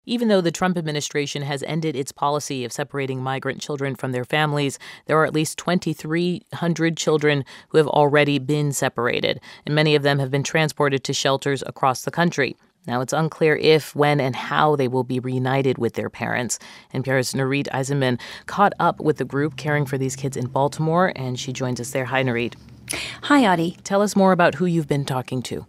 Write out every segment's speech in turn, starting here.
Even though the Trump administration has ended its policy of separating migrant children from their families, there are at least 2,300 children who have already been separated, and many of them have been transported to shelters across the country. Now, it's unclear if, when, and how they will be reunited with their parents. NPR's Nurith Aizenman caught up with the group caring for these kids in Baltimore, and she joins us there. Hi, Nurith. Hi, Audie. Tell us more about who you've been talking to.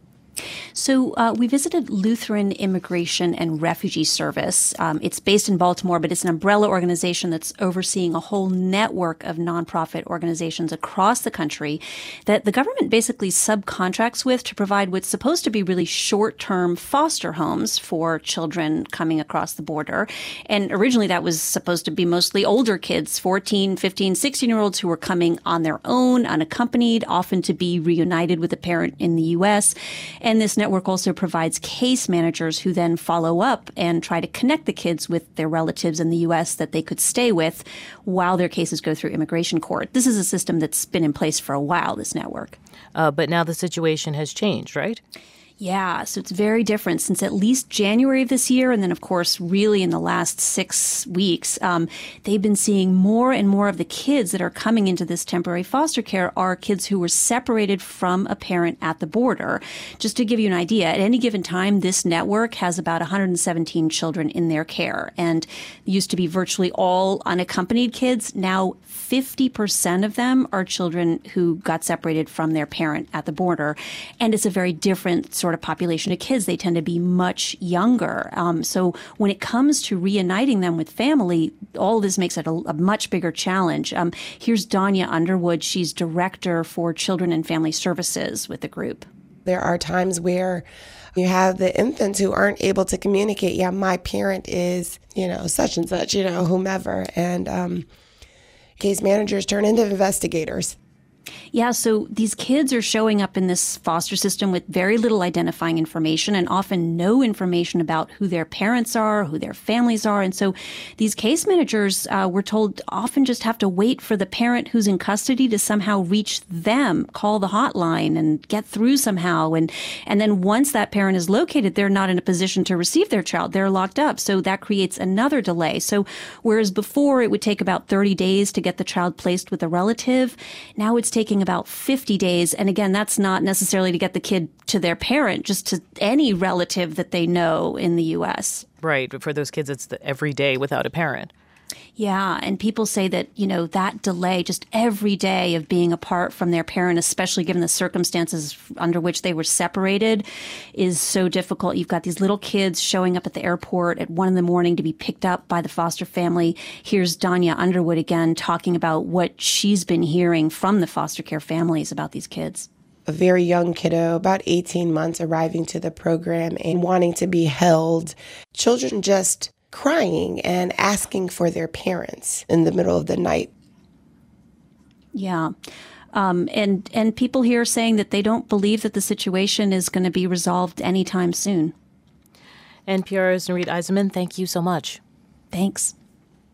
So we visited Lutheran Immigration and Refugee Service. It's based in Baltimore, but it's an umbrella organization that's overseeing a whole network of nonprofit organizations across the country that the government basically subcontracts with to provide what's supposed to be really short-term foster homes for children coming across the border. And originally that was supposed to be mostly older kids, 14, 15, 16-year-olds who were coming on their own, unaccompanied, often to be reunited with a parent in the U.S., and this network also provides case managers who then follow up and try to connect the kids with their relatives in the U.S. that they could stay with while their cases go through immigration court. This is a system that's been in place for a while, this network. But now the situation has changed, right? Yeah, so it's very different since at least January of this year. And then, of course, really in the last 6 weeks, they've been seeing more and more of the kids that are coming into this temporary foster care are kids who were separated from a parent at the border. Just to give you an idea, at any given time, this network has about 117 children in their care. And used to be virtually all unaccompanied kids. Now 50% of them are children who got separated from their parent at the border. And it's a very different sort of population of kids. They tend to be much younger. So when it comes to reuniting them with family, all this makes it a much bigger challenge. Here's Danya Underwood. She's director for Children and Family Services with the group. There are times where you have the infants who aren't able to communicate, yeah, my parent is, such and such, whomever. And case managers turn into investigators. Yeah, so these kids are showing up in this foster system with very little identifying information and often no information about who their parents are, who their families are. And so these case managers, we're told, often just have to wait for the parent who's in custody to somehow reach them, call the hotline and get through somehow. And then once that parent is located, they're not in a position to receive their child. They're locked up. So that creates another delay. So whereas before it would take about 30 days to get the child placed with a relative, now it's taking about 50 days. And again, that's not necessarily to get the kid to their parent, just to any relative that they know in the U.S. Right. But for those kids, it's every day without a parent. Yeah. And people say that, that delay, just every day of being apart from their parent, especially given the circumstances under which they were separated, is so difficult. You've got these little kids showing up at the airport at 1 a.m. to be picked up by the foster family. Here's Danya Underwood again talking about what she's been hearing from the foster care families about these kids. A very young kiddo, about 18 months, arriving to the program and wanting to be held. Children just crying and asking for their parents in the middle of the night. Yeah. And people here saying that they don't believe that the situation is going to be resolved anytime soon. NPR's Nurith Aizenman, thank you so much. Thanks.